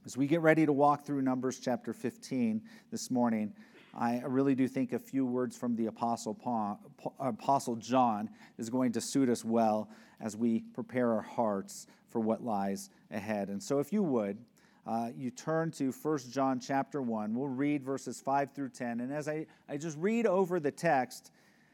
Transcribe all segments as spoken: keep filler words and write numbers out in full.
As we get ready to walk through Numbers chapter fifteen this morning, I really do think a few words from the Apostle Paul, Apostle John is going to suit us well as we prepare our hearts for what lies ahead. And so if you would, uh, you turn to First John chapter one. We'll read verses five through ten. And as I, I just read over the text,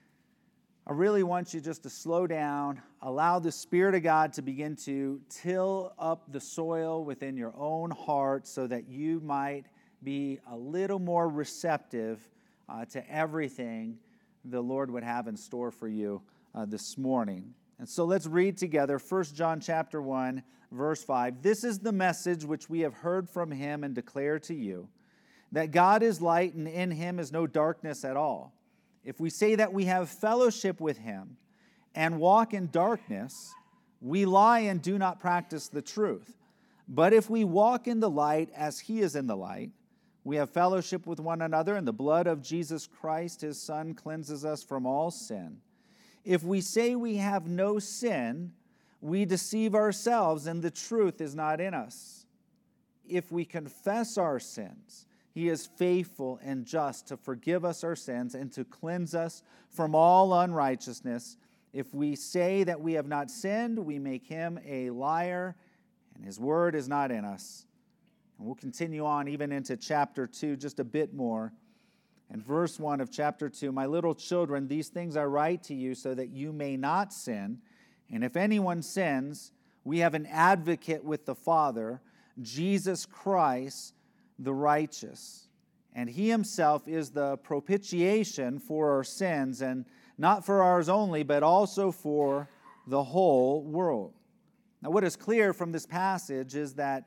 I really want you just to slow down, allow the Spirit of God to begin to till up the soil within your own heart so that you might be a little more receptive uh, to everything the Lord would have in store for you uh, this morning. And so let's read together First John chapter one, verse five. This is the message which we have heard from him and declare to you, that God is light and in him is no darkness at all. If we say that we have fellowship with him and walk in darkness, we lie and do not practice the truth. But if we walk in the light as he is in the light, we have fellowship with one another, and the blood of Jesus Christ, his Son, cleanses us from all sin. If we say we have no sin, we deceive ourselves, and the truth is not in us. If we confess our sins, he is faithful and just to forgive us our sins and to cleanse us from all unrighteousness. If we say that we have not sinned, we make him a liar, and his word is not in us. And we'll continue on even into chapter two, just a bit more. And verse one of chapter two, my little children, these things I write to you so that you may not sin. And if anyone sins, we have an advocate with the Father, Jesus Christ, the righteous. And he himself is the propitiation for our sins, and not for ours only, but also for the whole world. Now, what is clear from this passage is that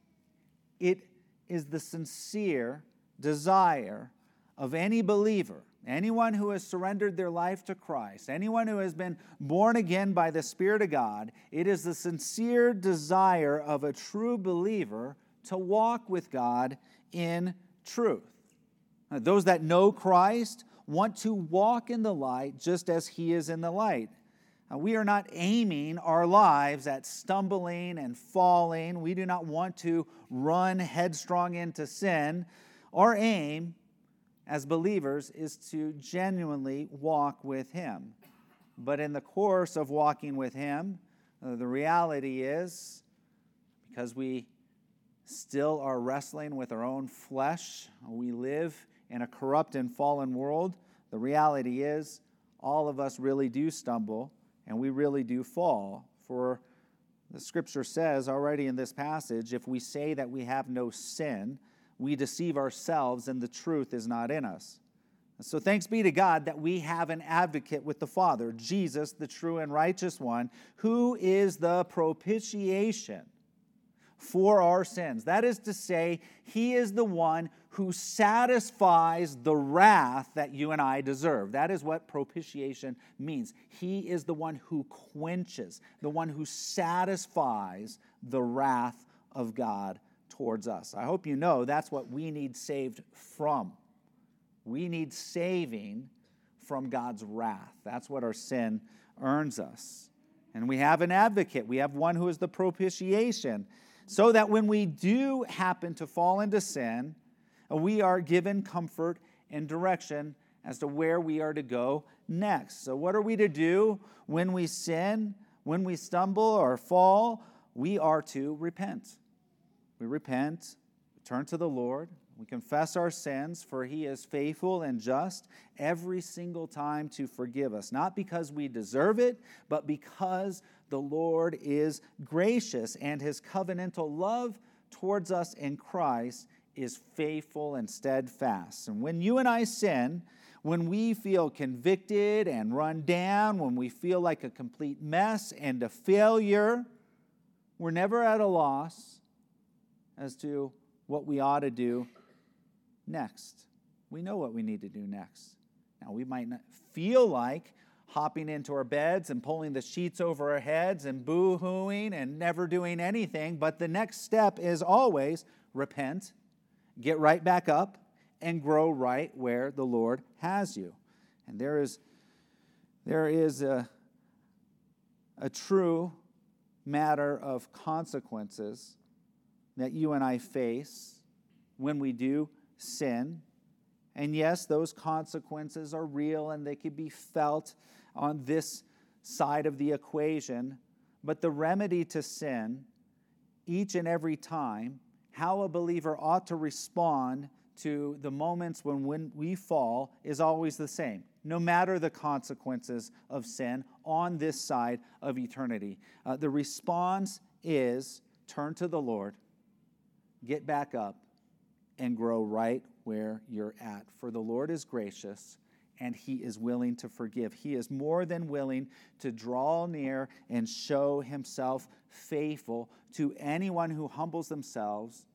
it is the sincere desire of any believer, anyone who has surrendered their life to Christ, anyone who has been born again by the Spirit of God, it is the sincere desire of a true believer to walk with God in truth. Now, those that know Christ want to walk in the light just as he is in the light. Now, we are not aiming our lives at stumbling and falling. We do not want to run headstrong into sin. Our aim as believers is to genuinely walk with him. But in the course of walking with him, uh, the reality is, because we still are wrestling with our own flesh, we live in a corrupt and fallen world, the reality is all of us really do stumble and we really do fall. For the scripture says already in this passage, if we say that we have no sin, we deceive ourselves and the truth is not in us. So thanks be to God that we have an advocate with the Father, Jesus, the true and righteous one, who is the propitiation for our sins. That is to say, he is the one who satisfies the wrath that you and I deserve. That is what propitiation means. He is the one who quenches, the one who satisfies the wrath of God towards us. I hope you know that's what we need saved from. We need saving from God's wrath. That's what our sin earns us. And we have an advocate. We have one who is the propitiation, so that when we do happen to fall into sin, we are given comfort and direction as to where we are to go next. So what are we to do when we sin, when we stumble or fall? We are to repent. We repent, turn to the Lord, we confess our sins, for he is faithful and just every single time to forgive us, not because we deserve it, but because the Lord is gracious and his covenantal love towards us in Christ is faithful and steadfast. And when you and I sin, when we feel convicted and run down, when we feel like a complete mess and a failure, we're never at a loss as to what we ought to do next. We know what we need to do next. Now, we might not feel like hopping into our beds and pulling the sheets over our heads and boo-hooing and never doing anything, but the next step is always repent, get right back up, and grow right where the Lord has you. And there is, there is a, a true matter of consequences that you and I face when we do sin. And yes, those consequences are real and they can be felt on this side of the equation. But the remedy to sin, each and every time, how a believer ought to respond to the moments when, when we fall is always the same, no matter the consequences of sin on this side of eternity. Uh, the response is turn to the Lord, get back up, and grow right where you're at. For the Lord is gracious, and He is willing to forgive. He is more than willing to draw near and show Himself faithful to anyone who humbles themselves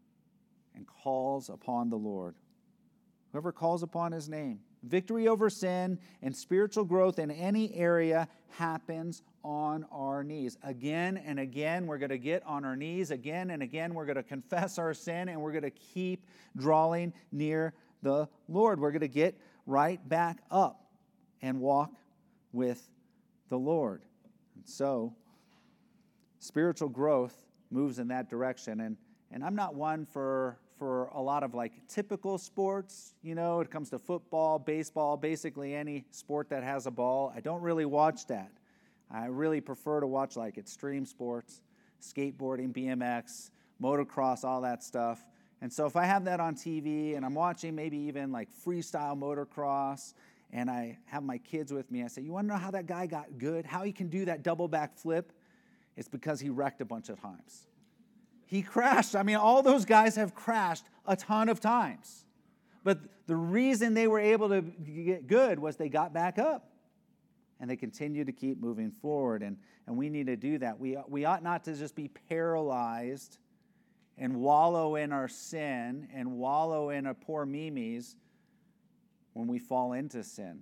and calls upon the Lord. Whoever calls upon His name. Victory over sin and spiritual growth in any area happens on our knees. Again and again, we're going to get on our knees. Again and again, we're going to confess our sin, and we're going to keep drawing near the Lord. We're going to get right back up and walk with the Lord. And so, spiritual growth moves in that direction. And, and I'm not one for... for a lot of like typical sports, you know, it comes to football, baseball, basically any sport that has a ball. I don't really watch that. I really prefer to watch like extreme sports, skateboarding, B M X, motocross, all that stuff. And so if I have that on T V and I'm watching maybe even like freestyle motocross and I have my kids with me, I say, you want to know how that guy got good? How he can do that double back flip? It's because he wrecked a bunch of times. He crashed. I mean, all those guys have crashed a ton of times. But the reason they were able to get good was they got back up. And they continued to keep moving forward. And, and we need to do that. We, we ought not to just be paralyzed and wallow in our sin and wallow in our poor memes when we fall into sin.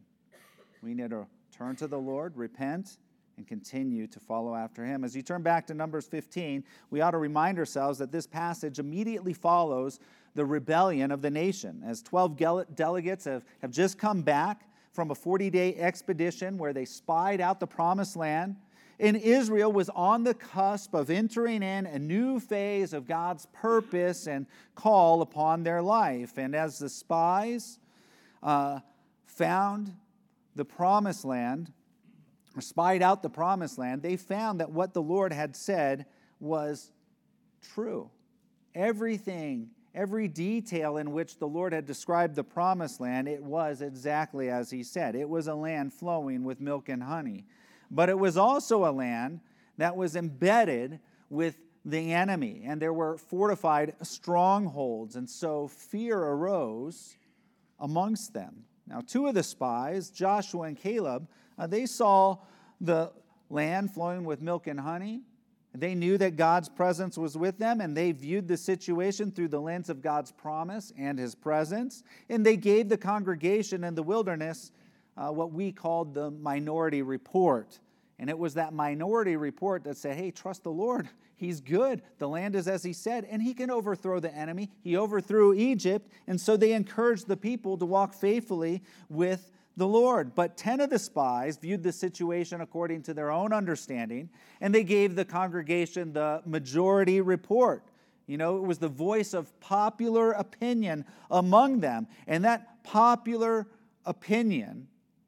We need to turn to the Lord, repent, and continue to follow after Him. As you turn back to Numbers fifteen, we ought to remind ourselves that this passage immediately follows the rebellion of the nation. As twelve delegates have, have just come back from a forty-day expedition where they spied out the promised land, and Israel was on the cusp of entering in a new phase of God's purpose and call upon their life. And as the spies uh, found the promised land, or spied out the promised land, they found that what the Lord had said was true. Everything, every detail in which the Lord had described the promised land, it was exactly as He said. It was a land flowing with milk and honey. But it was also a land that was embedded with the enemy, and there were fortified strongholds, and so fear arose amongst them. Now, two of the spies, Joshua and Caleb, Uh, they saw the land flowing with milk and honey. They knew that God's presence was with them, and they viewed the situation through the lens of God's promise and His presence. And they gave the congregation in the wilderness uh, what we called the minority report. And it was that minority report that said, hey, trust the Lord. He's good. The land is as He said, and He can overthrow the enemy. He overthrew Egypt, and so they encouraged the people to walk faithfully with the Lord. But ten of the spies viewed the situation according to their own understanding, and they gave the congregation the majority report. You know, it was the voice of popular opinion among them, and that popular opinion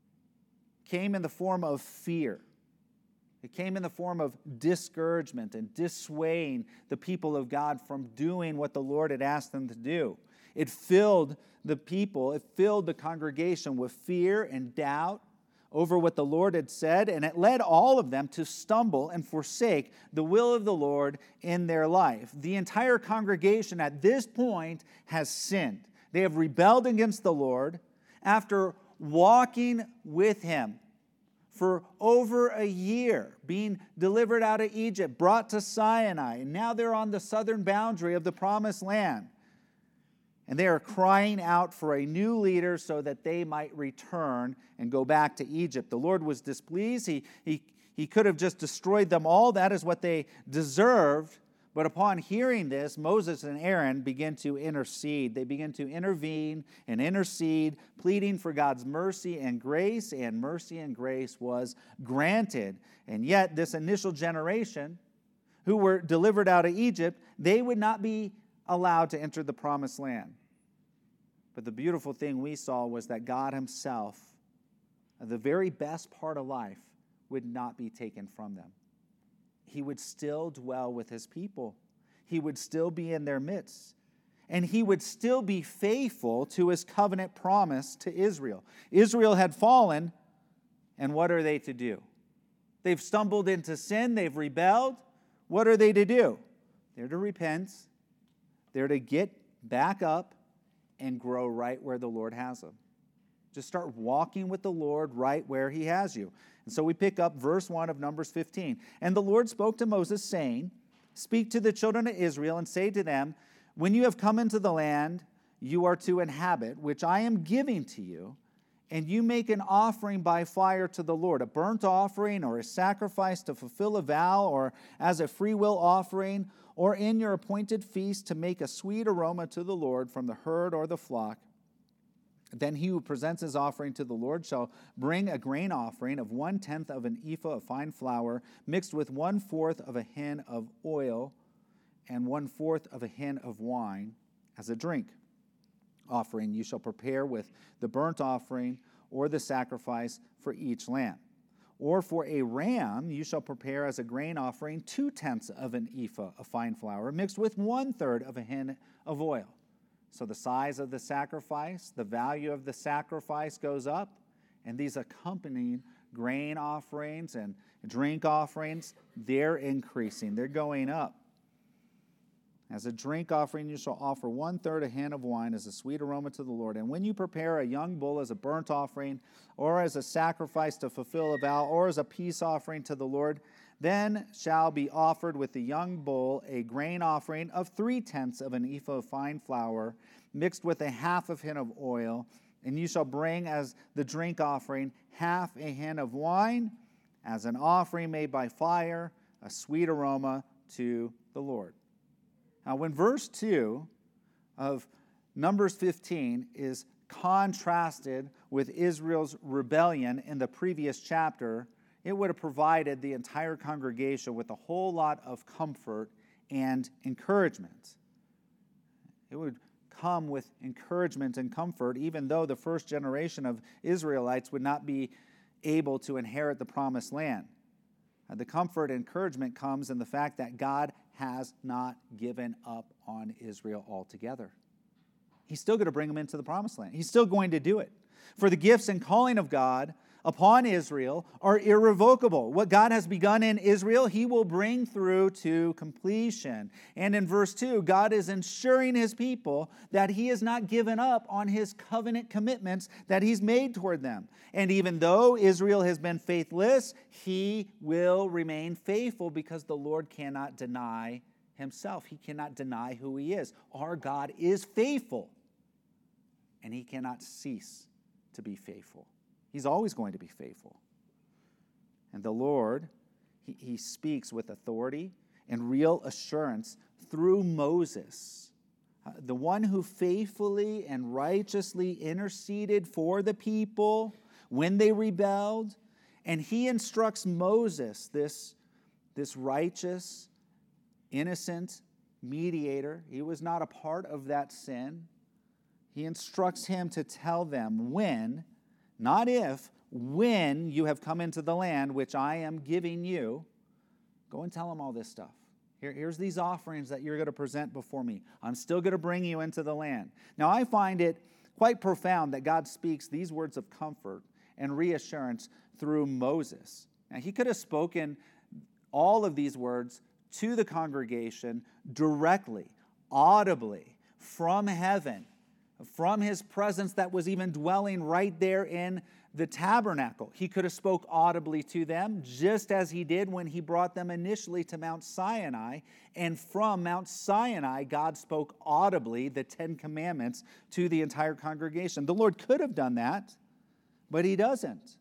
came in the form of fear. It came in the form of discouragement and dissuading the people of God from doing what the Lord had asked them to do. It filled the people, it filled the congregation with fear and doubt over what the Lord had said, and it led all of them to stumble and forsake the will of the Lord in their life. The entire congregation at this point has sinned. They have rebelled against the Lord after walking with Him for over a year, being delivered out of Egypt, brought to Sinai, and now they're on the southern boundary of the promised land. And they are crying out for a new leader so that they might return and go back to Egypt. The Lord was displeased. He, he, he could have just destroyed them all. That is what they deserved. But upon hearing this, Moses and Aaron begin to intercede. They begin to intervene and intercede, pleading for God's mercy and grace. And mercy and grace was granted. And yet this initial generation who were delivered out of Egypt, they would not be allowed to enter the promised land. But the beautiful thing we saw was that God himself, the very best part of life, would not be taken from them. He would still dwell with his people. He would still be in their midst. And he would still be faithful to his covenant promise to Israel. Israel had fallen, and what are they to do? They've stumbled into sin. They've rebelled. What are they to do? They're to repent. They're to get back up and grow right where the Lord has them. Just start walking with the Lord right where he has you. And so we pick up verse one of Numbers fifteen. And the Lord spoke to Moses, saying, speak to the children of Israel and say to them, when you have come into the land you are to inhabit, which I am giving to you, and you make an offering by fire to the Lord, a burnt offering or a sacrifice to fulfill a vow, or as a freewill offering, or in your appointed feast to make a sweet aroma to the Lord from the herd or the flock. Then he who presents his offering to the Lord shall bring a grain offering of one-tenth of an ephah of fine flour, mixed with one-fourth of a hin of oil, and one-fourth of a hin of wine as a drink offering. You shall prepare with the burnt offering or the sacrifice for each lamb. Or for a ram, you shall prepare as a grain offering two-tenths of an ephah of fine flour, mixed with one-third of a hin of oil. So the size of the sacrifice, the value of the sacrifice goes up, and these accompanying grain offerings and drink offerings, they're increasing. They're going up. As a drink offering, you shall offer one-third a hin of wine as a sweet aroma to the Lord. And when you prepare a young bull as a burnt offering, or as a sacrifice to fulfill a vow, or as a peace offering to the Lord, then shall be offered with the young bull a grain offering of three-tenths of an ephah of fine flour, mixed with a half of hin of oil. And you shall bring as the drink offering half a hin of wine, as an offering made by fire, a sweet aroma to the Lord. Now, when verse two of Numbers fifteen is contrasted with Israel's rebellion in the previous chapter, it would have provided the entire congregation with a whole lot of comfort and encouragement. It would come with encouragement and comfort, even though the first generation of Israelites would not be able to inherit the promised land. The comfort and encouragement comes in the fact that God has not given up on Israel altogether. He's still going to bring them into the promised land. He's still going to do it. For the gifts and calling of God upon Israel are irrevocable. What God has begun in Israel, he will bring through to completion. And in verse two, God is ensuring his people that he has not given up on his covenant commitments that he's made toward them. And even though Israel has been faithless, he will remain faithful because the Lord cannot deny himself. He cannot deny who he is. Our God is faithful, and he cannot cease to be faithful. He's always going to be faithful. And the Lord, he, he speaks with authority and real assurance through Moses, uh, the one who faithfully and righteously interceded for the people when they rebelled. And he instructs Moses, this, this righteous, innocent mediator. He was not a part of that sin. He instructs him to tell them when, not if, when you have come into the land which I am giving you, go and tell them all this stuff. Here, here's these offerings that you're going to present before me. I'm still going to bring you into the land. Now, I find it quite profound that God speaks these words of comfort and reassurance through Moses. Now, he could have spoken all of these words to the congregation directly, audibly, from heaven, from his presence that was even dwelling right there in the tabernacle. He could have spoke audibly to them, just as he did when he brought them initially to Mount Sinai. And from Mount Sinai, God spoke audibly the Ten Commandments to the entire congregation. The Lord could have done that, but he doesn't.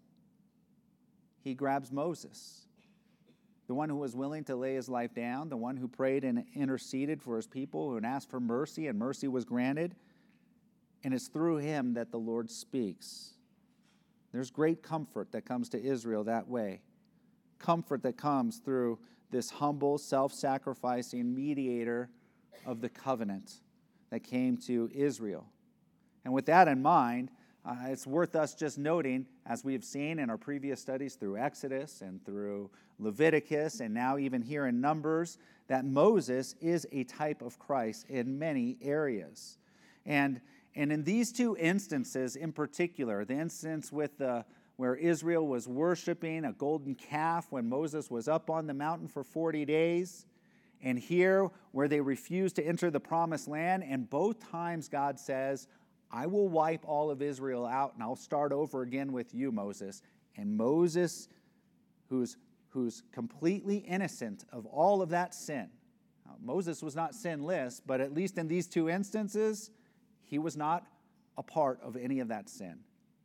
He grabs Moses, the one who was willing to lay his life down, the one who prayed and interceded for his people, and asked for mercy, and mercy was granted. And it's through him that the Lord speaks. There's great comfort that comes to Israel that way. Comfort that comes through this humble, self-sacrificing mediator of the covenant that came to Israel. And with that in mind, uh, it's worth us just noting, as we have seen in our previous studies through Exodus and through Leviticus and now even here in Numbers, that Moses is a type of Christ in many areas. And, and in these two instances in particular, the instance with the where Israel was worshiping a golden calf when Moses was up on the mountain for forty days, and here where they refused to enter the promised land, and both times God says, I will wipe all of Israel out and I'll start over again with you, Moses. And Moses, who's, who's completely innocent of all of that sin. Now, Moses was not sinless, but at least in these two instances, he was not a part of any of that sin.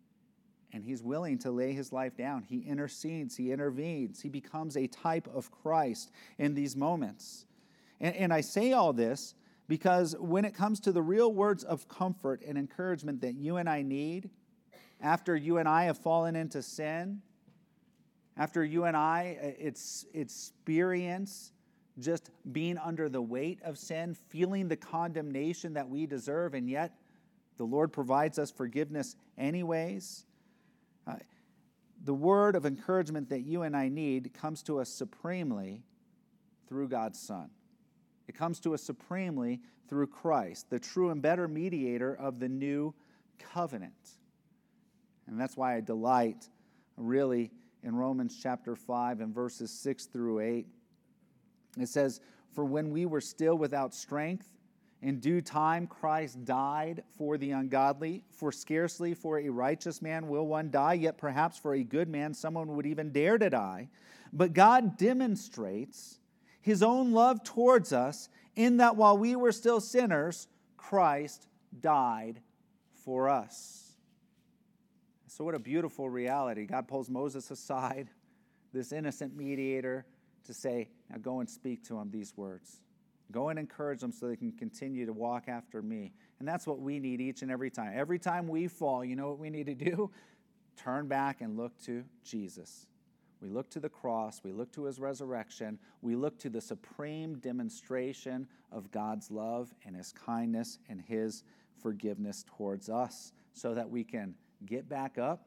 And he's willing to lay his life down. He intercedes, he intervenes, he becomes a type of Christ in these moments. And, and I say all this because when it comes to the real words of comfort and encouragement that you and I need, after you and I have fallen into sin, after you and I it's, experience just being under the weight of sin, feeling the condemnation that we deserve, and yet the Lord provides us forgiveness anyways. Uh, the word of encouragement that you and I need comes to us supremely through God's Son. It comes to us supremely through Christ, the true and better mediator of the new covenant. And that's why I delight really in Romans chapter five and verses six through eight. It says, for when we were still without strength, in due time, Christ died for the ungodly. For scarcely for a righteous man will one die, yet perhaps for a good man someone would even dare to die. But God demonstrates his own love towards us in that while we were still sinners, Christ died for us. So what a beautiful reality. God pulls Moses aside, this innocent mediator, to say, now go and speak to him these words. Go and encourage them so they can continue to walk after me. And that's what we need each and every time. Every time we fall, you know what we need to do? Turn back and look to Jesus. We look to the cross. We look to his resurrection. We look to the supreme demonstration of God's love and his kindness and his forgiveness towards us so that we can get back up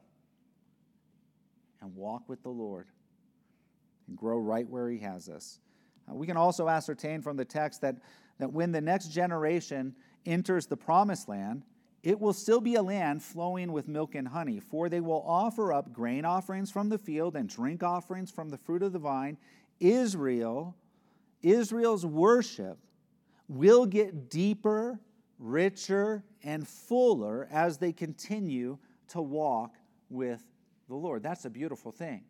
and walk with the Lord and grow right where he has us. Uh, we can also ascertain from the text that, that when the next generation enters the promised land, it will still be a land flowing with milk and honey, for they will offer up grain offerings from the field and drink offerings from the fruit of the vine. Israel, Israel's worship will get deeper, richer, and fuller as they continue to walk with the Lord. That's a beautiful thing.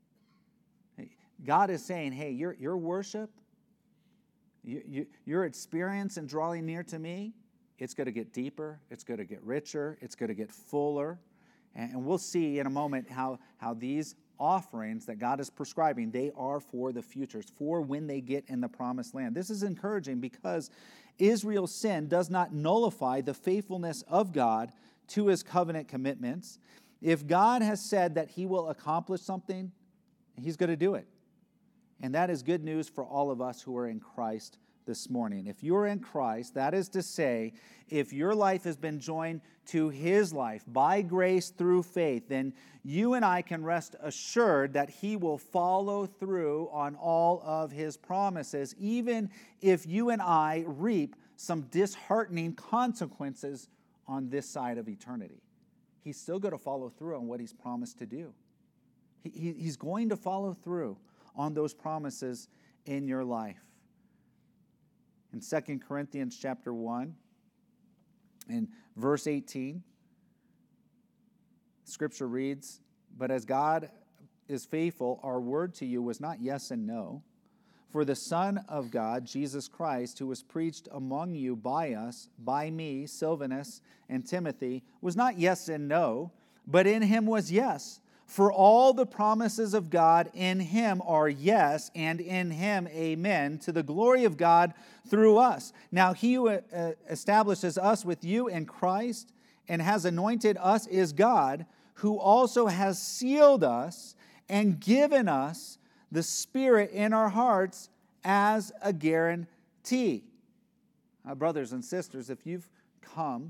God is saying, hey, your, your worship, you, you, your experience in drawing near to me, it's going to get deeper, it's going to get richer, it's going to get fuller. And, and we'll see in a moment how, how these offerings that God is prescribing, they are for the futures, for when they get in the promised land. This is encouraging because Israel's sin does not nullify the faithfulness of God to his covenant commitments. If God has said that he will accomplish something, he's going to do it. And that is good news for all of us who are in Christ this morning. If you're in Christ, that is to say, if your life has been joined to his life by grace through faith, then you and I can rest assured that he will follow through on all of his promises, even if you and I reap some disheartening consequences on this side of eternity. He's still going to follow through on what he's promised to do. He, he, he's going to follow through on those promises in your life. In Second Corinthians chapter one, in verse eighteen, Scripture reads, but as God is faithful, our word to you was not yes and no. For the Son of God, Jesus Christ, who was preached among you by us, by me, Silvanus, and Timothy, was not yes and no, but in him was yes. For all the promises of God in him are yes, and in him amen, to the glory of God through us. Now he who uh, establishes us with you in Christ and has anointed us is God, who also has sealed us and given us the Spirit in our hearts as a guarantee. Uh, brothers and sisters, if you've come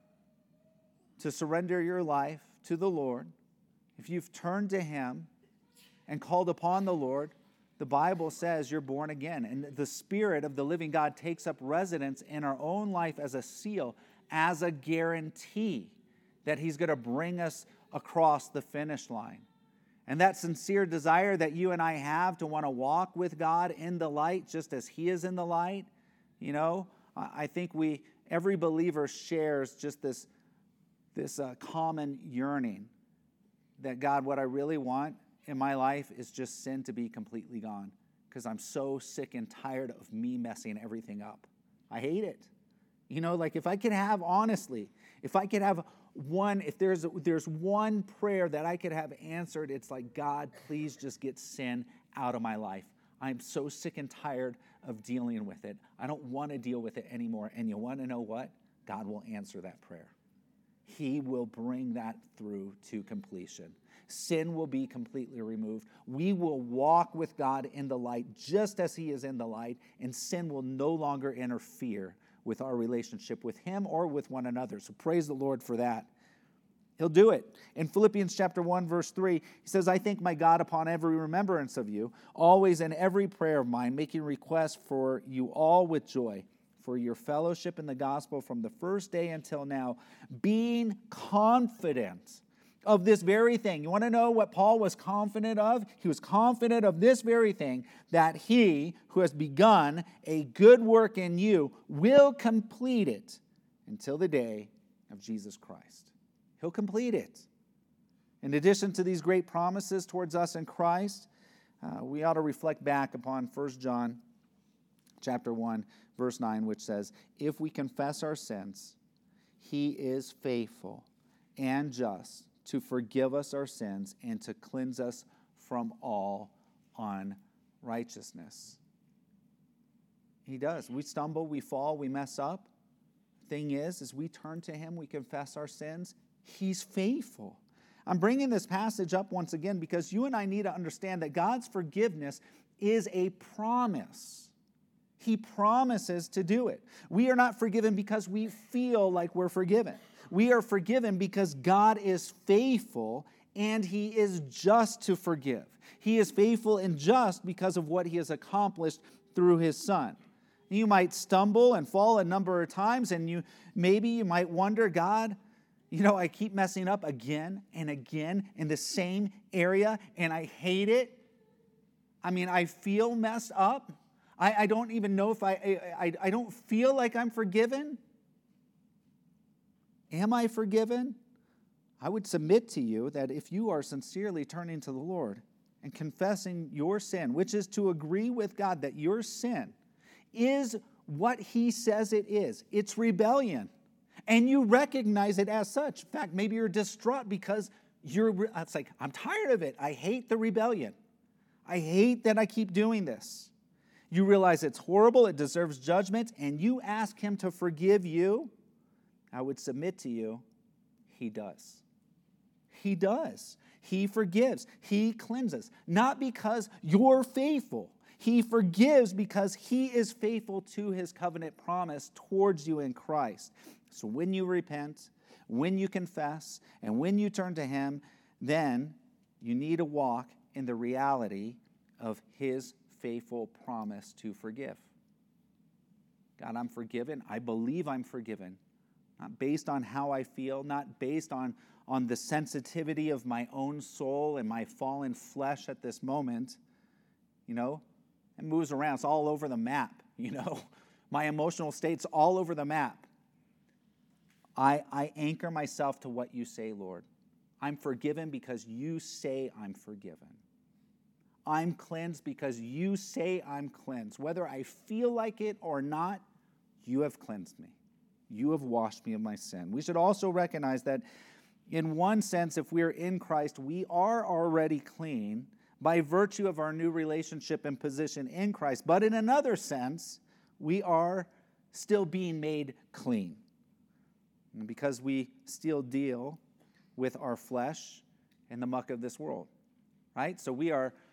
to surrender your life to the Lord, if you've turned to Him and called upon the Lord, the Bible says you're born again. And the Spirit of the living God takes up residence in our own life as a seal, as a guarantee that He's going to bring us across the finish line. And that sincere desire that you and I have to want to walk with God in the light, just as He is in the light, you know, I think we, every believer shares just this, this uh, common yearning that, God, what I really want in my life is just sin to be completely gone, because I'm so sick and tired of me messing everything up. I hate it. You know, like if I could have, honestly, if I could have one, if there's, there's one prayer that I could have answered, it's like, God, please just get sin out of my life. I'm so sick and tired of dealing with it. I don't want to deal with it anymore. And you want to know what? God will answer that prayer. He will bring that through to completion. Sin will be completely removed. We will walk with God in the light just as He is in the light, and sin will no longer interfere with our relationship with Him or with one another. So praise the Lord for that. He'll do it. In Philippians chapter one, verse three, he says, I thank my God upon every remembrance of you, always in every prayer of mine, making request for you all with joy, for your fellowship in the gospel from the first day until now, being confident of this very thing. You want to know what Paul was confident of? He was confident of this very thing, that He who has begun a good work in you will complete it until the day of Jesus Christ. He'll complete it. In addition to these great promises towards us in Christ, uh, we ought to reflect back upon First John chapter one, verse nine, which says, if we confess our sins, He is faithful and just to forgive us our sins and to cleanse us from all unrighteousness. He does. We stumble, we fall, we mess up. Thing is, as we turn to Him, we confess our sins, He's faithful. I'm bringing this passage up once again because you and I need to understand that God's forgiveness is a promise. He promises to do it. We are not forgiven because we feel like we're forgiven. We are forgiven because God is faithful and He is just to forgive. He is faithful and just because of what He has accomplished through His Son. You might stumble and fall a number of times, and you maybe you might wonder, God, you know, I keep messing up again and again in the same area, and I hate it. I mean, I feel messed up. I, I don't even know if I, I, I don't feel like I'm forgiven. Am I forgiven? I would submit to you that if you are sincerely turning to the Lord and confessing your sin, which is to agree with God that your sin is what He says it is, it's rebellion, and you recognize it as such. In fact, maybe you're distraught because you're, it's like, I'm tired of it. I hate the rebellion. I hate that I keep doing this. You realize it's horrible, it deserves judgment, and you ask Him to forgive you. I would submit to you, He does. He does. He forgives. He cleanses. Not because you're faithful. He forgives because He is faithful to His covenant promise towards you in Christ. So when you repent, when you confess, and when you turn to Him, then you need to walk in the reality of His faithful promise to forgive. God, I'm forgiven. I believe I'm forgiven. Not based on how I feel, not based on, on the sensitivity of my own soul and my fallen flesh at this moment. You know, it moves around. It's all over the map, you know. My emotional state's all over the map. I, I anchor myself to what You say, Lord. I'm forgiven because You say I'm forgiven. I'm cleansed because You say I'm cleansed. Whether I feel like it or not, You have cleansed me. You have washed me of my sin. We should also recognize that in one sense, if we are in Christ, we are already clean by virtue of our new relationship and position in Christ. But in another sense, we are still being made clean. And because we still deal with our flesh and the muck of this world, right? So we are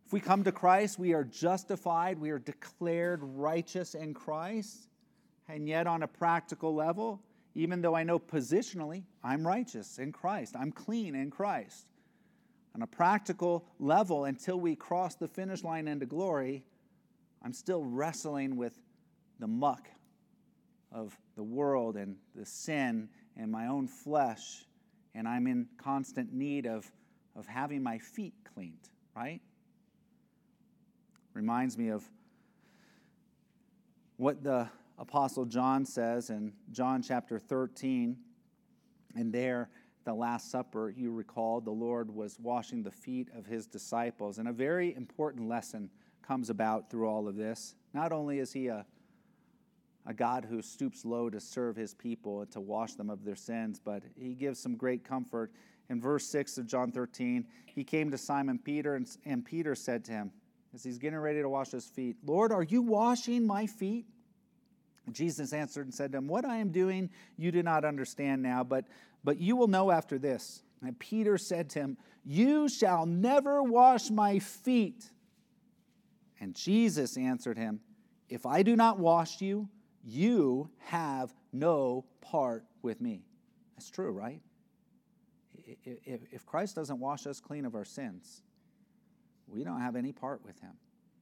If we come to Christ, we are justified, we are declared righteous in Christ. And yet on a practical level, even though I know positionally I'm righteous in Christ, I'm clean in Christ, on a practical level, until we cross the finish line into glory, I'm still wrestling with the muck of the world and the sin and my own flesh, and I'm in constant need of, of having my feet cleaned, right? Reminds me of what the Apostle John says in John chapter thirteen. And there, the Last Supper, you recall, the Lord was washing the feet of his disciples. And a very important lesson comes about through all of this. Not only is he a, a God who stoops low to serve his people and to wash them of their sins, but he gives some great comfort. In verse six of John thirteen, he came to Simon Peter, and, and Peter said to him, as he's getting ready to wash his feet, "Lord, are you washing my feet?" And Jesus answered and said to him, "What I am doing you do not understand now, but, but you will know after this." And Peter said to him, "You shall never wash my feet." And Jesus answered him, "If I do not wash you, you have no part with me." That's true, right? If Christ doesn't wash us clean of our sins, we don't have any part with him.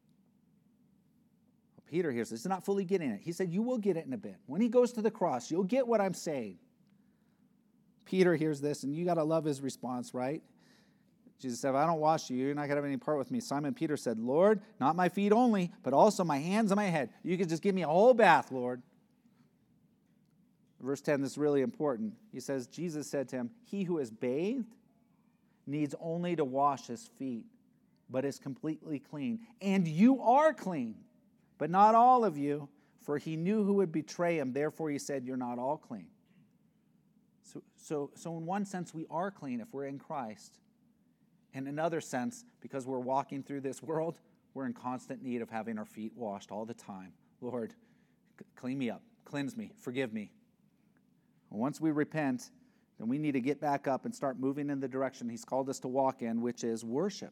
Well, Peter hears this. He's not fully getting it. He said, you will get it in a bit. When he goes to the cross, you'll get what I'm saying. Peter hears this, and you got to love his response, right? Jesus said, "If I don't wash you, you're not going to have any part with me." Simon Peter said, "Lord, not my feet only, but also my hands and my head. You could just give me a whole bath, Lord." Verse ten, this is really important. He says, Jesus said to him, "He who is bathed needs only to wash his feet, but is completely clean. And you are clean, but not all of you, for he knew who would betray him. Therefore he said, you're not all clean." So, so, so in one sense, we are clean if we're in Christ. In another sense, because we're walking through this world, we're in constant need of having our feet washed all the time. Lord, clean me up, cleanse me, forgive me. Once we repent, then we need to get back up and start moving in the direction he's called us to walk in, which is worship.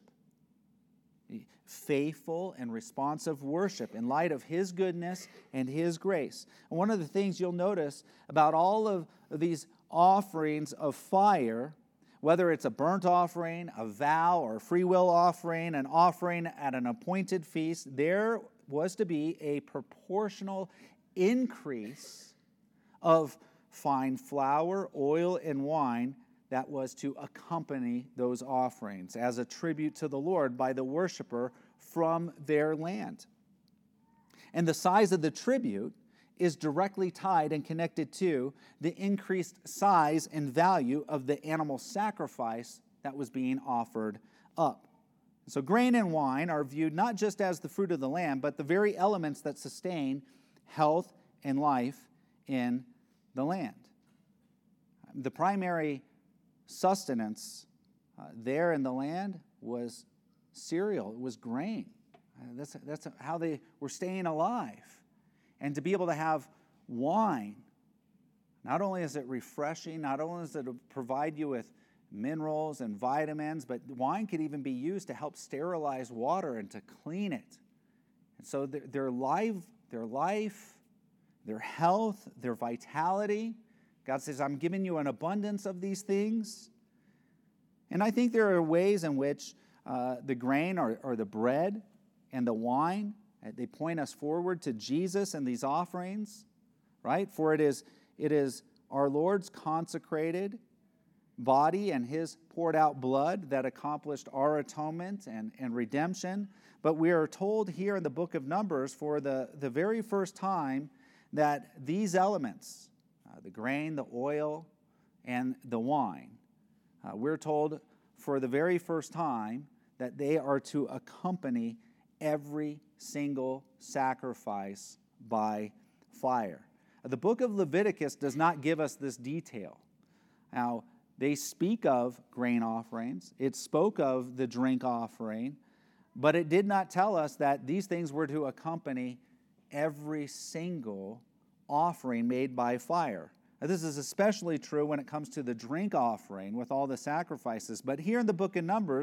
Faithful and responsive worship in light of his goodness and his grace. And one of the things you'll notice about all of these offerings of fire, whether it's a burnt offering, a vow, or a free will offering, an offering at an appointed feast, there was to be a proportional increase of fine flour, oil, and wine that was to accompany those offerings as a tribute to the Lord by the worshiper from their land. And the size of the tribute is directly tied and connected to the increased size and value of the animal sacrifice that was being offered up. So grain and wine are viewed not just as the fruit of the land, but the very elements that sustain health and life in the land. The primary sustenance uh, there in the land was cereal. It was grain. Uh, that's, that's how they were staying alive. And to be able to have wine, not only is it refreshing, not only does it provide you with minerals and vitamins, but wine could even be used to help sterilize water and to clean it. And so their, their life, their life, their health, their vitality, God says, I'm giving you an abundance of these things. And I think there are ways in which uh, the grain or, or the bread and the wine, they point us forward to Jesus and these offerings, right? For it is, it is our Lord's consecrated body and his poured out blood that accomplished our atonement and, and redemption. But we are told here in the book of Numbers for the, the very first time that these elements, uh, the grain, the oil, and the wine, uh, we're told for the very first time that they are to accompany every single sacrifice by fire. The book of Leviticus does not give us this detail. Now, they speak of grain offerings. It spoke of the drink offering, but it did not tell us that these things were to accompany every single offering made by fire. Now, this is especially true when it comes to the drink offering with all the sacrifices. But here in the book of Numbers,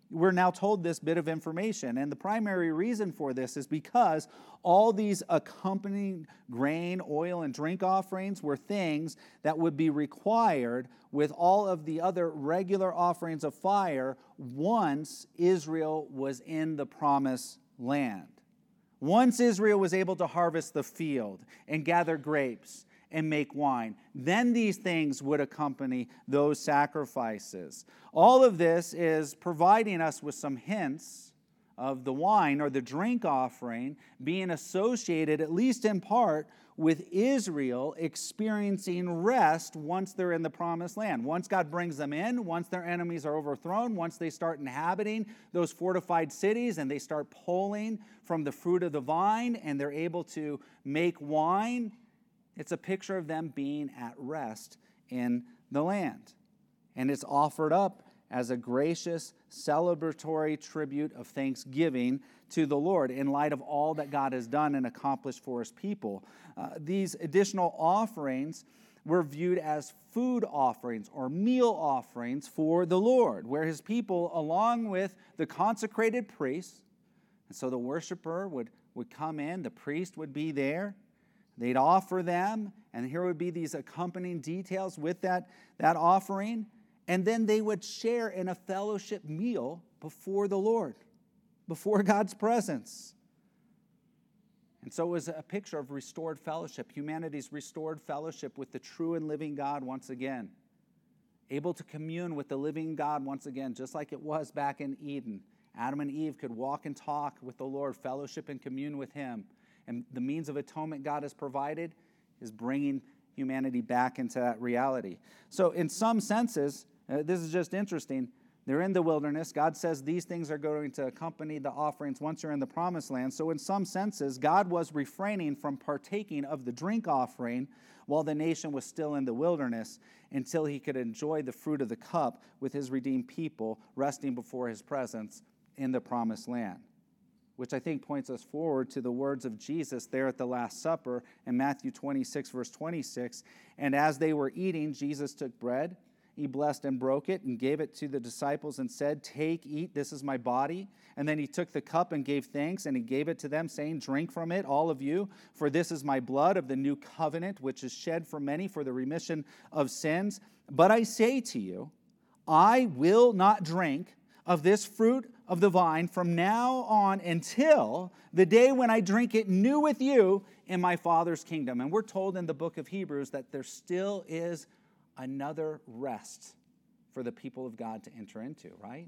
we're now told this bit of information. And the primary reason for this is because all these accompanying grain, oil, and drink offerings were things that would be required with all of the other regular offerings of fire once Israel was in the promised land. Once Israel was able to harvest the field and gather grapes and make wine, then these things would accompany those sacrifices. All of this is providing us with some hints of the wine or the drink offering being associated, at least in part, with Israel experiencing rest once they're in the promised land. Once God brings them in, once their enemies are overthrown, once they start inhabiting those fortified cities and they start pulling from the fruit of the vine and they're able to make wine, it's a picture of them being at rest in the land. And it's offered up as a gracious, celebratory tribute of thanksgiving to the Lord in light of all that God has done and accomplished for His people. Uh, these additional offerings were viewed as food offerings or meal offerings for the Lord, where His people, along with the consecrated priests, and so the worshiper would, would come in, the priest would be there, they'd offer them, and here would be these accompanying details with that, that offering. And then they would share in a fellowship meal before the Lord, before God's presence. And so it was a picture of restored fellowship, humanity's restored fellowship with the true and living God once again, able to commune with the living God once again, just like it was back in Eden. Adam and Eve could walk and talk with the Lord, fellowship and commune with Him. And the means of atonement God has provided is bringing humanity back into that reality. So in some senses, uh, this is just interesting. They're in the wilderness. God says these things are going to accompany the offerings once you're in the promised land. So in some senses, God was refraining from partaking of the drink offering while the nation was still in the wilderness until He could enjoy the fruit of the cup with His redeemed people resting before His presence in the promised land, which I think points us forward to the words of Jesus there at the Last Supper in Matthew twenty-six, verse twenty-six. And as they were eating, Jesus took bread. He blessed and broke it and gave it to the disciples and said, "Take, eat, this is my body." And then He took the cup and gave thanks, and He gave it to them, saying, "Drink from it, all of you, for this is my blood of the new covenant, which is shed for many for the remission of sins. But I say to you, I will not drink of this fruit of the vine from now on until the day when I drink it new with you in my Father's kingdom." And we're told in the book of Hebrews that there still is another rest for the people of God to enter into, right?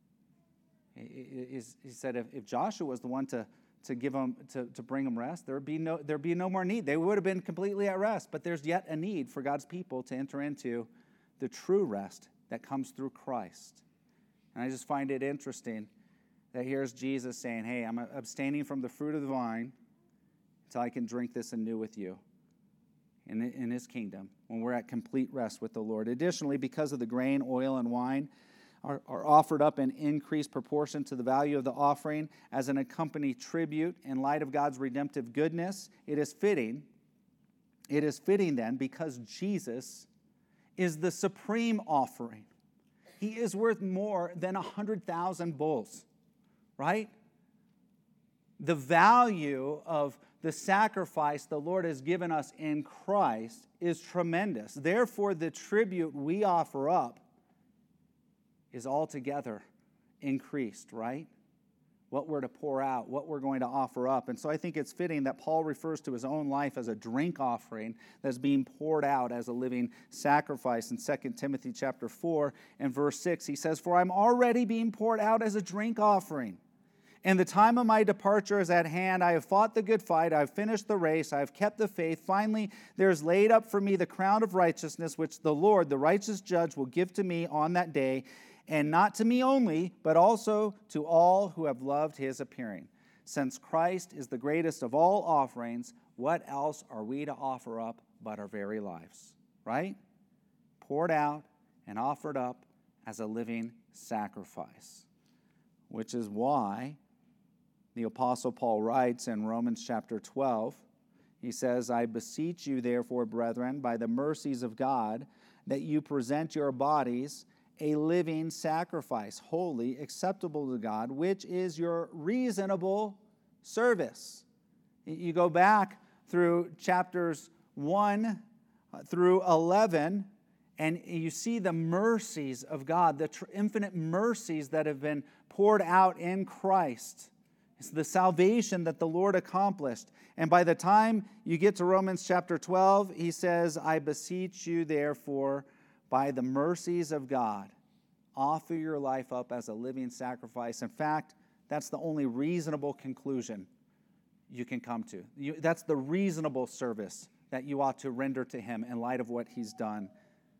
He said if, if Joshua was the one to, to give them, to, to bring them rest, there would be no, there'd be no more need. They would have been completely at rest. But there's yet a need for God's people to enter into the true rest that comes through Christ. And I just find it interesting that here's Jesus saying, "Hey, I'm abstaining from the fruit of the vine until I can drink this anew with you in, in His kingdom when we're at complete rest with the Lord." Additionally, because of the grain, oil, and wine are, are offered up in increased proportion to the value of the offering as an accompanying tribute in light of God's redemptive goodness, it is fitting, it is fitting then, because Jesus is the supreme offering. He is worth more than one hundred thousand bulls, right? The value of the sacrifice the Lord has given us in Christ is tremendous. Therefore, the tribute we offer up is altogether increased, right? What we're to pour out, what we're going to offer up. And so I think it's fitting that Paul refers to his own life as a drink offering that's being poured out as a living sacrifice. In Second Timothy chapter four and verse six, he says, "For I'm already being poured out as a drink offering. And the time of my departure is at hand. I have fought the good fight. I have finished the race. I have kept the faith. Finally, there is laid up for me the crown of righteousness, which the Lord, the righteous judge, will give to me on that day. And not to me only, but also to all who have loved His appearing. Since Christ is the greatest of all offerings, what else are we to offer up but our very lives?" Right? Poured out and offered up as a living sacrifice. Which is why the Apostle Paul writes in Romans chapter twelve, he says, "I beseech you therefore, brethren, by the mercies of God, that you present your bodies a living sacrifice, holy, acceptable to God, which is your reasonable service. You go back through chapters one through eleven, and you see the mercies of God, the tr- infinite mercies that have been poured out in Christ. It's the salvation that the Lord accomplished. And by the time you get to Romans chapter twelve, he says, I beseech you, therefore, by the mercies of God, offer your life up as a living sacrifice. In fact, that's the only reasonable conclusion you can come to. You, that's the reasonable service that you ought to render to him in light of what he's done.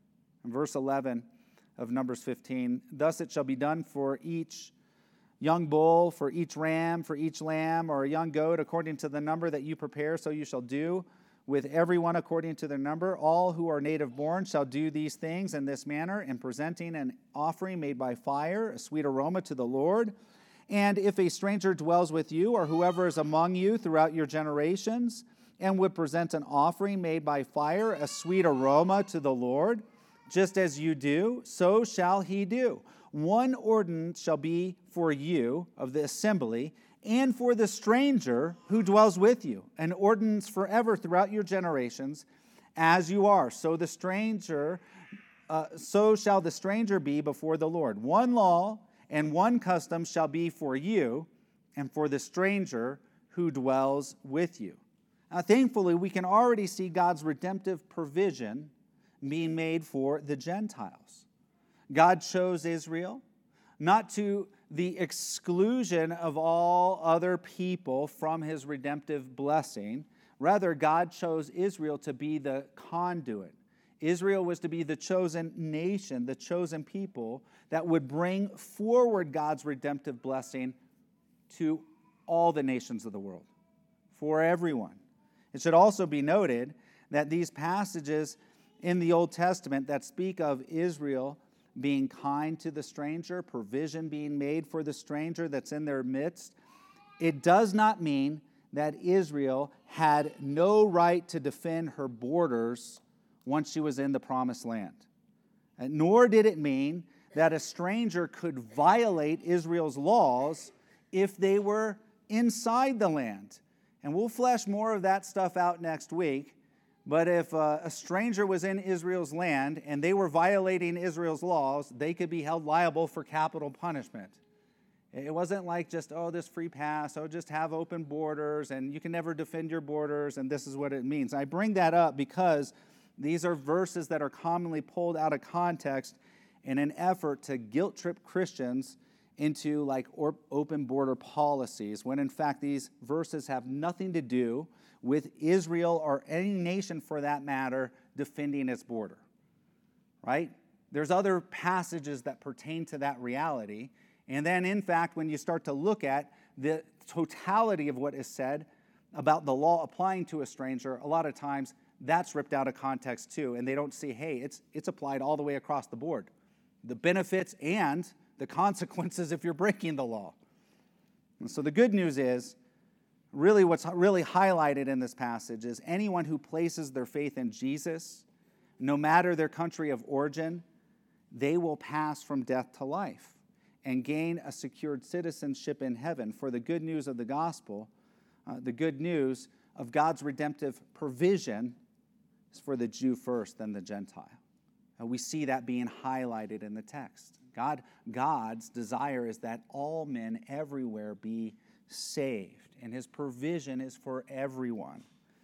In verse eleven of Numbers fifteen, thus it shall be done for each young bull, for each ram, for each lamb, or a young goat, according to the number that you prepare, so you shall do with everyone according to their number. All who are native born shall do these things in this manner, in presenting an offering made by fire, a sweet aroma to the Lord. And if a stranger dwells with you, or whoever is among you throughout your generations, and would present an offering made by fire, a sweet aroma to the Lord, just as you do, so shall he do. One ordinance shall be for you of the assembly, and for the stranger who dwells with you, an ordinance forever throughout your generations, as you are. So the stranger, uh, so shall the stranger be before the Lord. One law and one custom shall be for you, and for the stranger who dwells with you. Now, thankfully, we can already see God's redemptive provision being made for the Gentiles. God chose Israel, not to the exclusion of all other people from his redemptive blessing. Rather, God chose Israel to be the conduit. Israel was to be the chosen nation, the chosen people that would bring forward God's redemptive blessing to all the nations of the world, for everyone. It should also be noted that these passages in the Old Testament that speak of Israel being kind to the stranger, provision being made for the stranger that's in their midst, it does not mean that Israel had no right to defend her borders once she was in the promised land. And nor did it mean that a stranger could violate Israel's laws if they were inside the land. And we'll flesh more of that stuff out next week. But if uh, a stranger was in Israel's land and they were violating Israel's laws, they could be held liable for capital punishment. It wasn't like just, oh, this free pass, oh, just have open borders, and you can never defend your borders, and this is what it means. I bring that up because these are verses that are commonly pulled out of context in an effort to guilt-trip Christians into like or, open border policies, when in fact these verses have nothing to do with Israel or any nation for that matter defending its border, right? There's other passages that pertain to that reality. And then, in fact, when you start to look at the totality of what is said about the law applying to a stranger, a lot of times that's ripped out of context too. And they don't see, hey, it's, it's applied all the way across the board. The benefits and the consequences if you're breaking the law. And so the good news is, really what's really highlighted in this passage is anyone who places their faith in Jesus, no matter their country of origin, they will pass from death to life and gain a secured citizenship in heaven. For the good news of the gospel, uh, the good news of God's redemptive provision is for the Jew first, then the Gentile. And we see that being highlighted in the text. God, God's desire is that all men everywhere be saved, and his provision is for everyone.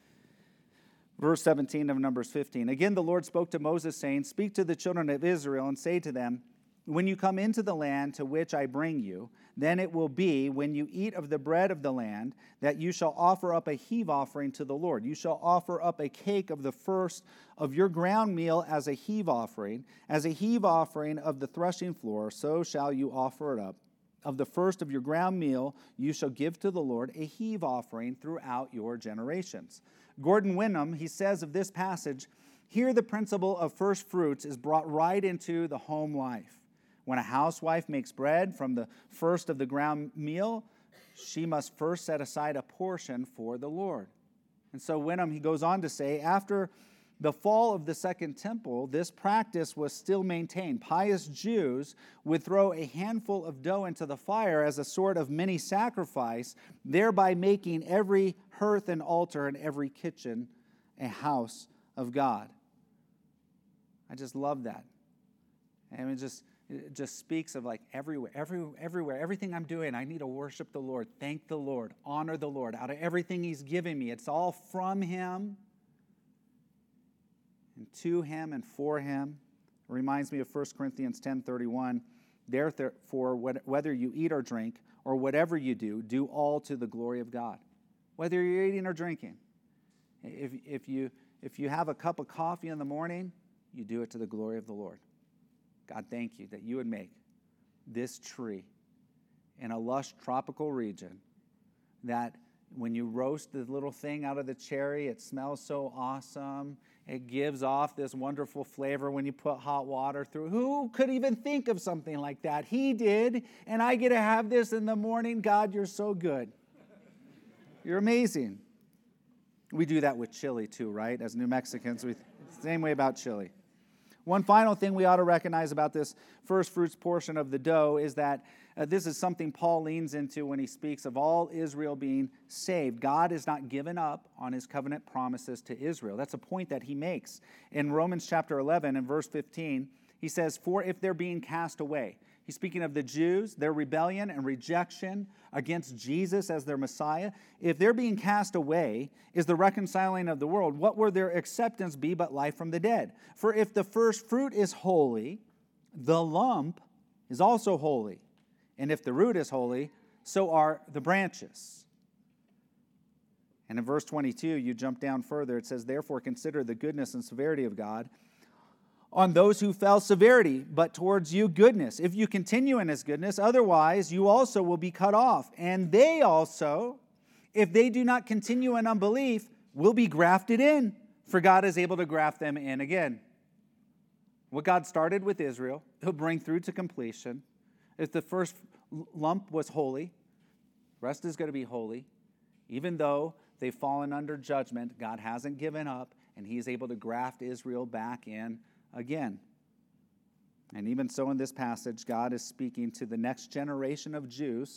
Verse seventeen of Numbers fifteen. Again, the Lord spoke to Moses, saying, Speak to the children of Israel and say to them, When you come into the land to which I bring you, then it will be, when you eat of the bread of the land, that you shall offer up a heave offering to the Lord. You shall offer up a cake of the first of your ground meal as a heave offering. As a heave offering of the threshing floor, so shall you offer it up. Of the first of your ground meal, you shall give to the Lord a heave offering throughout your generations. Gordon Wenham, he says of this passage, here the principle of first fruits is brought right into the home life. When a housewife makes bread from the first of the ground meal, she must first set aside a portion for the Lord. And so Wenham, he goes on to say, after the fall of the Second Temple, this practice was still maintained. Pious Jews would throw a handful of dough into the fire as a sort of mini sacrifice, thereby making every hearth an altar and every kitchen a house of God. I just love that. And it just, it just speaks of like everywhere, every, everywhere, everything I'm doing, I need to worship the Lord, thank the Lord, honor the Lord. Out of everything He's given me, it's all from Him and to Him and for Him. It reminds me of First Corinthians ten thirty-one. Therefore, whether you eat or drink, or whatever you do, do all to the glory of God. Whether you're eating or drinking. If, if, you, if you have a cup of coffee in the morning, you do it to the glory of the Lord. God, thank you that you would make this tree in a lush tropical region that when you roast the little thing out of the cherry, it smells so awesome. It gives off this wonderful flavor when you put hot water through. Who could even think of something like that? He did, and I get to have this in the morning. God, you're so good. You're amazing. We do that with chili too, right? As New Mexicans, we same way about chili. One final thing we ought to recognize about this first fruits portion of the dough is that uh, this is something Paul leans into when he speaks of all Israel being saved. God has not given up on His covenant promises to Israel. That's a point that he makes. In Romans chapter eleven and verse fifteen, he says, "For if they're being cast away," he's speaking of the Jews, their rebellion and rejection against Jesus as their Messiah. If they're being cast away is the reconciling of the world, what will their acceptance be but life from the dead? For if the first fruit is holy, the lump is also holy. And if the root is holy, so are the branches. And in verse twenty-two, you jump down further, it says, "Therefore consider the goodness and severity of God. On those who fell severity, but towards you goodness. If you continue in His goodness, otherwise you also will be cut off. And they also, if they do not continue in unbelief, will be grafted in, for God is able to graft them in again." What God started with Israel, He'll bring through to completion. If the first lump was holy, the rest is going to be holy. Even though they've fallen under judgment, God hasn't given up, and He's able to graft Israel back in again. And even so in this passage, God is speaking to the next generation of Jews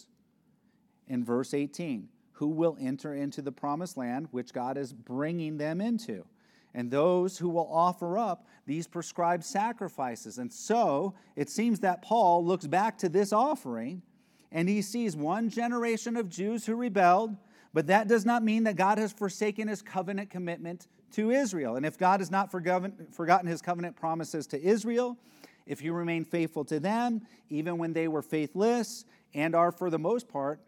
in verse eighteen, who will enter into the promised land, which God is bringing them into, and those who will offer up these prescribed sacrifices. And so it seems that Paul looks back to this offering, and he sees one generation of Jews who rebelled, but that does not mean that God has forsaken His covenant commitment to Israel. And if God has not forgotten His covenant promises to Israel, if He remained faithful to them, even when they were faithless and are for the most part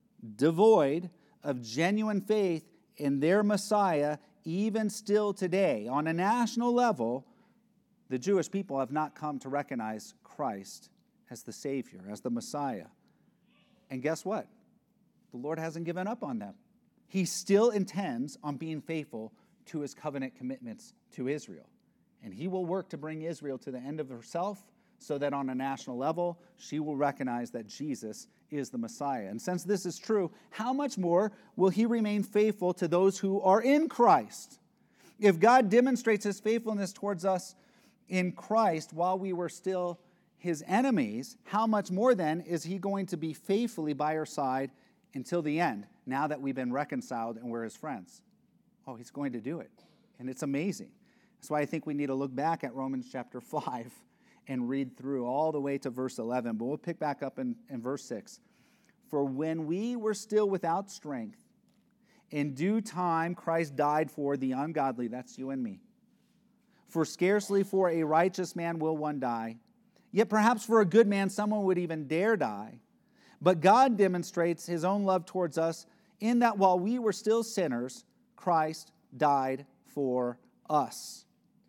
devoid of genuine faith in their Messiah, even still today, on a national level, the Jewish people have not come to recognize Christ as the Savior, as the Messiah. And guess what? The Lord hasn't given up on them. He still intends on being faithful to His covenant commitments to Israel. And He will work to bring Israel to the end of herself so that on a national level, she will recognize that Jesus is the Messiah. And since this is true, how much more will He remain faithful to those who are in Christ? If God demonstrates His faithfulness towards us in Christ while we were still His enemies, how much more then is He going to be faithfully by our side until the end, now that we've been reconciled and we're His friends? Oh, He's going to do it. And it's amazing. That's why I think we need to look back at Romans chapter five and read through all the way to verse eleven. But we'll pick back up in, in verse six. "For when we were still without strength, in due time Christ died for the ungodly." That's you and me. "For scarcely for a righteous man will one die. Yet perhaps for a good man someone would even dare die. But God demonstrates His own love towards us in that while we were still sinners, Christ died for us.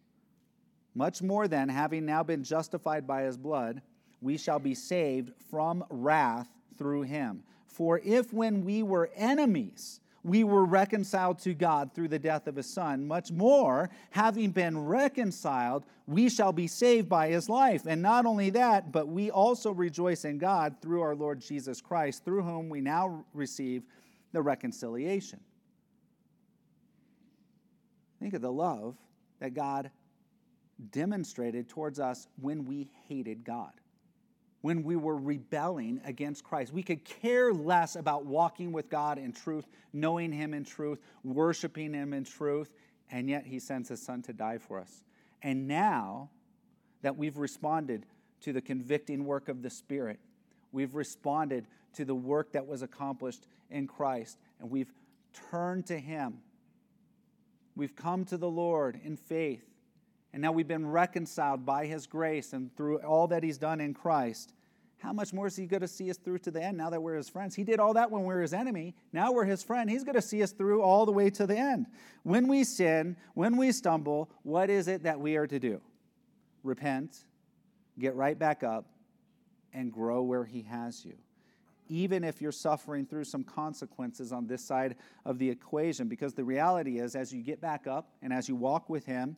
Much more then, having now been justified by His blood, we shall be saved from wrath through Him. For if when we were enemies, we were reconciled to God through the death of His Son, much more, having been reconciled, we shall be saved by His life. And not only that, but we also rejoice in God through our Lord Jesus Christ, through whom we now receive the reconciliation." Think of the love that God demonstrated towards us when we hated God, when we were rebelling against Christ. We could care less about walking with God in truth, knowing Him in truth, worshiping Him in truth, and yet He sends His Son to die for us. And now that we've responded to the convicting work of the Spirit, we've responded to the work that was accomplished in Christ, and we've turned to Him. We've come to the Lord in faith, and now we've been reconciled by His grace and through all that He's done in Christ. How much more is He going to see us through to the end now that we're His friends? He did all that when we were His enemy. Now we're His friend. He's going to see us through all the way to the end. When we sin, when we stumble, what is it that we are to do? Repent, get right back up, and grow where He has you. Even if you're suffering through some consequences on this side of the equation, because the reality is, as you get back up and as you walk with Him,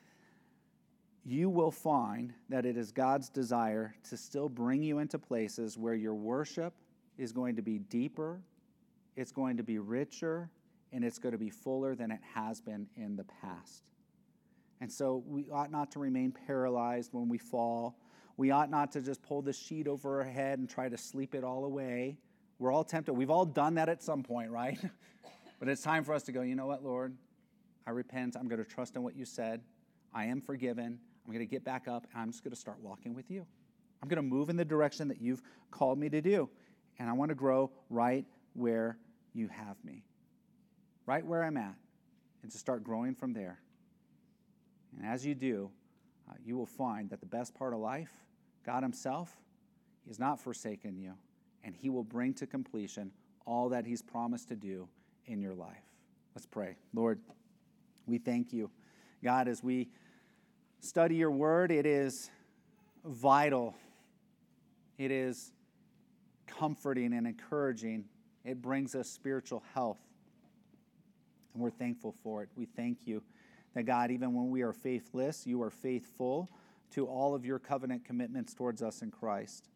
you will find that it is God's desire to still bring you into places where your worship is going to be deeper, it's going to be richer, and it's going to be fuller than it has been in the past. And so we ought not to remain paralyzed when we fall. We ought not to just pull the sheet over our head and try to sleep it all away. We're all tempted. We've all done that at some point, right? But it's time for us to go, you know what, Lord? I repent. I'm going to trust in what you said. I am forgiven. I'm going to get back up, and I'm just going to start walking with you. I'm going to move in the direction that you've called me to do. And I want to grow right where you have me, right where I'm at, and to start growing from there. And as you do, uh, you will find that the best part of life, God Himself, He has not forsaken you, and He will bring to completion all that He's promised to do in your life. Let's pray. Lord, we thank you. God, as we study your word, it is vital. It is comforting and encouraging. It brings us spiritual health. And we're thankful for it. We thank you that, God, even when we are faithless, you are faithful to all of your covenant commitments towards us in Christ.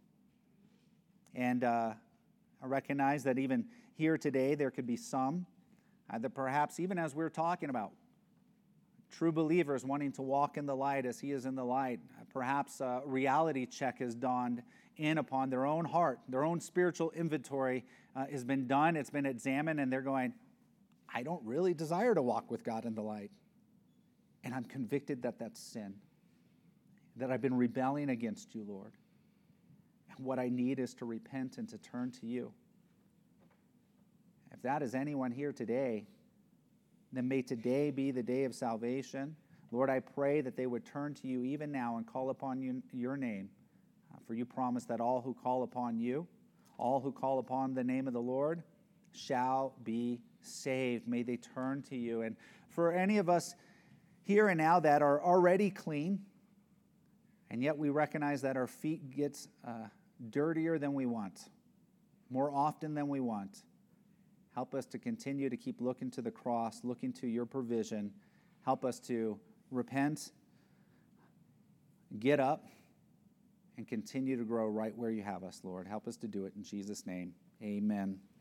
And uh, I recognize that even here today, there could be some uh, that perhaps, even as we're talking about, true believers wanting to walk in the light as He is in the light. Perhaps a reality check has dawned in upon their own heart. Their own spiritual inventory uh, has been done. It's been examined, and they're going, I don't really desire to walk with God in the light. And I'm convicted that that's sin, that I've been rebelling against you, Lord. And what I need is to repent and to turn to you. If that is anyone here today, then may today be the day of salvation. Lord, I pray that they would turn to you even now and call upon you, your name. Uh, for you promise that all who call upon you, all who call upon the name of the Lord, shall be saved. May they turn to you. And for any of us here and now that are already clean, and yet we recognize that our feet gets uh, dirtier than we want, more often than we want, help us to continue to keep looking to the cross, looking to your provision. Help us to repent, get up, and continue to grow right where you have us, Lord. Help us to do it in Jesus' name. Amen.